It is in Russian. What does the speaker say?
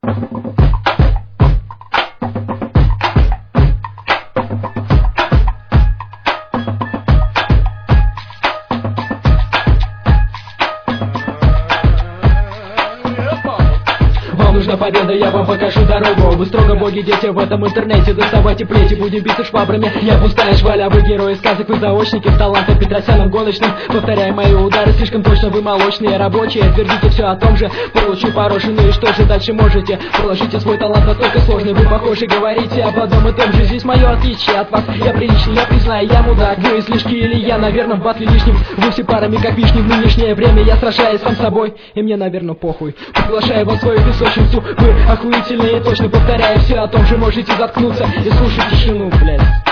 Вам нужна победа, я вам покажу дорогу. Вы строго боги, дети в этом интернете. Доставайте плети, будем биться швабрами. Я пустая шваля, вы герои сказок, вы заочники. С талантом Петросяном гоночным. Повторяя мои удары, слишком точно вы молочные рабочие. Твердите все о том же, получу порошину. И что же дальше можете? Проложите свой талант настолько сложный. Вы похожи, говорите об одном и том же. Здесь мое отличие от вас. Я приличный, я признаю, я мудак. Вы излишки или я, наверное, в батле лишним. Вы все парами, как вишни. В нынешнее время я сражаюсь сам собой. И мне, наверное, похуй. Приглашаю вас в свою песочницу. Вы охуительные, точно повторяя все о том же, можете заткнуться и слушать тишину, блядь.